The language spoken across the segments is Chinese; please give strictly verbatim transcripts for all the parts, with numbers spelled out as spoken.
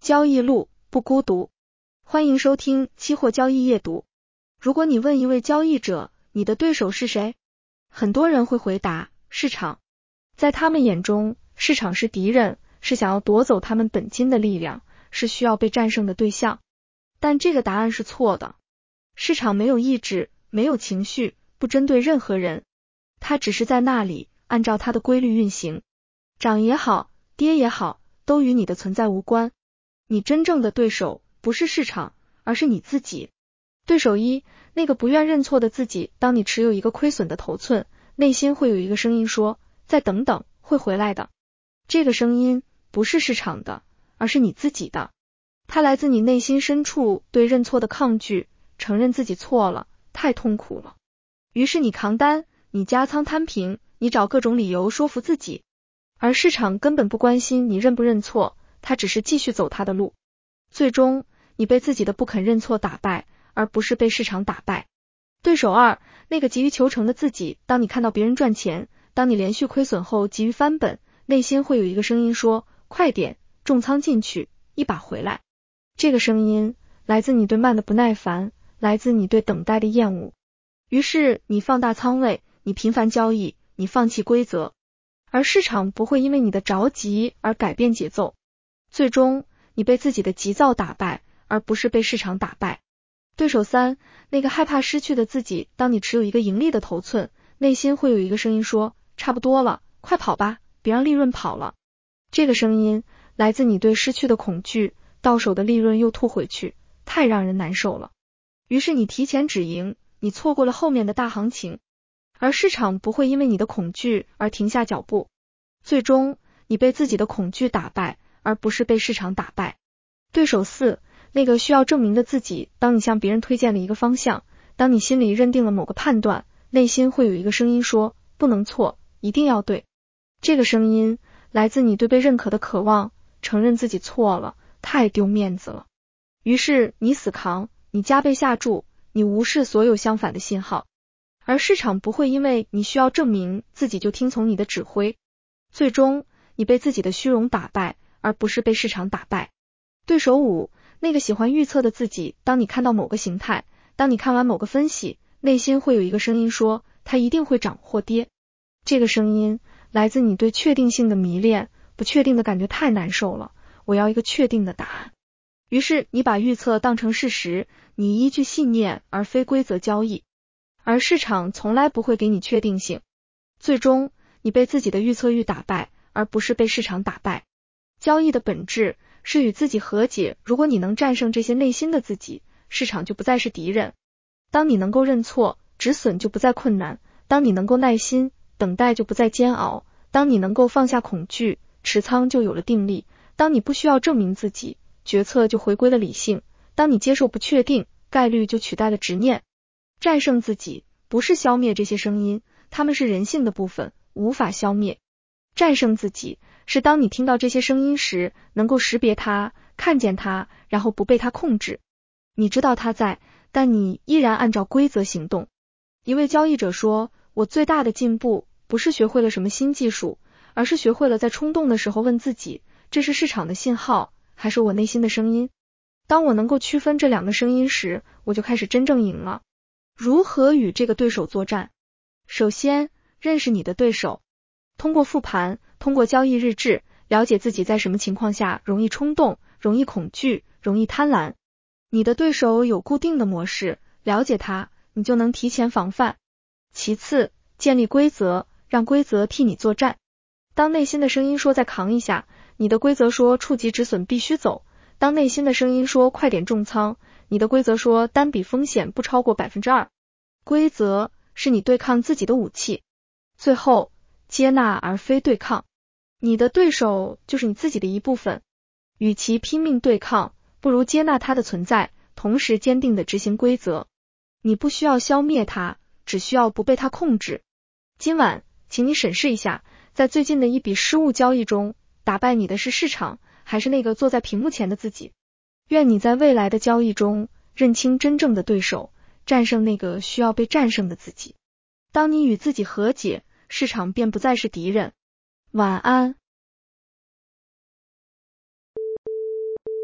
交易路不孤独，欢迎收听期货交易夜读。如果你问一位交易者，你的对手是谁？很多人会回答，市场。在他们眼中，市场是敌人，是想要夺走他们本金的力量，是需要被战胜的对象。但这个答案是错的。市场没有意志，没有情绪，不针对任何人，它只是在那里，按照它的规律运行。涨也好，跌也好，都与你的存在无关。你真正的对手不是市场，而是你自己。对手一，那个不愿认错的自己。当你持有一个亏损的头寸，内心会有一个声音说，再等等，会回来的。这个声音不是市场的，而是你自己的。它来自你内心深处对认错的抗拒，承认自己错了，太痛苦了。于是你扛单，你加仓摊平，你找各种理由说服自己。而市场根本不关心你认不认错，他只是继续走他的路。最终，你被自己的不肯认错打败，而不是被市场打败。对手二，那个急于求成的自己。当你看到别人赚钱，当你连续亏损后急于翻本，内心会有一个声音说，快点，重仓进去，一把回来。这个声音来自你对慢的不耐烦，来自你对等待的厌恶。于是你放大仓位，你频繁交易，你放弃规则。而市场不会因为你的着急而改变节奏。最终，你被自己的急躁打败，而不是被市场打败。对手三，那个害怕失去的自己。当你持有一个盈利的头寸，内心会有一个声音说，差不多了，快跑吧，别让利润跑了。这个声音来自你对失去的恐惧，到手的利润又吐回去，太让人难受了。于是你提前止盈，你错过了后面的大行情。而市场不会因为你的恐惧而停下脚步。最终，你被自己的恐惧打败，而不是被市场打败。对手四，那个需要证明的自己。当你向别人推荐了一个方向，当你心里认定了某个判断，内心会有一个声音说，不能错，一定要对。这个声音来自你对被认可的渴望，承认自己错了，太丢面子了。于是你死扛，你加倍下注，你无视所有相反的信号。而市场不会因为你需要证明自己就听从你的指挥。最终，你被自己的虚荣打败，而不是被市场打败。对手五，那个喜欢预测的自己。当你看到某个形态，当你看完某个分析，内心会有一个声音说，它一定会涨或跌。这个声音来自你对确定性的迷恋，不确定的感觉太难受了，我要一个确定的答案。于是你把预测当成事实，你依据信念而非规则交易。而市场从来不会给你确定性。最终，你被自己的预测欲打败，而不是被市场打败。交易的本质是与自己和解，如果你能战胜这些内心的自己，市场就不再是敌人。当你能够认错，止损就不再困难；当你能够耐心，等待就不再煎熬；当你能够放下恐惧，持仓就有了定力；当你不需要证明自己，决策就回归了理性；当你接受不确定，概率就取代了执念。战胜自己，不是消灭这些声音，它们是人性的部分，无法消灭。战胜自己，是当你听到这些声音时，能够识别它，看见它，然后不被它控制。你知道它在，但你依然按照规则行动。一位交易者说，我最大的进步，不是学会了什么新技术，而是学会了在冲动的时候问自己，这是市场的信号，还是我内心的声音？当我能够区分这两个声音时，我就开始真正赢了。如何与这个对手作战？首先，认识你的对手。通过复盘，通过交易日志，了解自己在什么情况下容易冲动，容易恐惧，容易贪婪。你的对手有固定的模式，了解它，你就能提前防范。其次，建立规则，让规则替你作战。当内心的声音说再扛一下，你的规则说触及止损必须走。当内心的声音说快点重仓，你的规则说单笔风险不超过 百分之二。 规则是你对抗自己的武器。最后，接纳而非对抗。你的对手就是你自己的一部分，与其拼命对抗，不如接纳它的存在，同时坚定地执行规则。你不需要消灭它，只需要不被它控制。今晚，请你审视一下，在最近的一笔失误交易中，打败你的是市场，还是那个坐在屏幕前的自己？愿你在未来的交易中认清真正的对手，战胜那个需要被战胜的自己。当你与自己和解，市场便不再是敌人。晚安。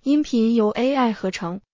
音频由 A I 合成，